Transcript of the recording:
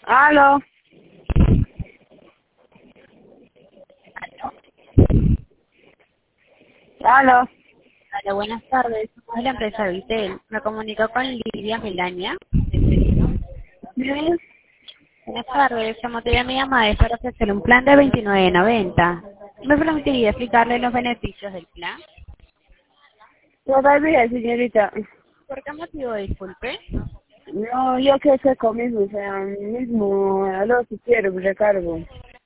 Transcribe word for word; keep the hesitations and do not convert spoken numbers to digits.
Aló. Aló. Hola, buenas tardes. Somos de la empresa Vitel. Me comunico con Lidia Melania. Sí. Buenas tardes. El motivo de mi llamada es para ofrecer un plan de veintinueve noventa. ¿Me permitiría explicarle los beneficios del plan? Todavía, señorita. ¿Por qué motivo, disculpe? No, yo que sé con mismo, o sea, mismo, aló si quiero, recargo.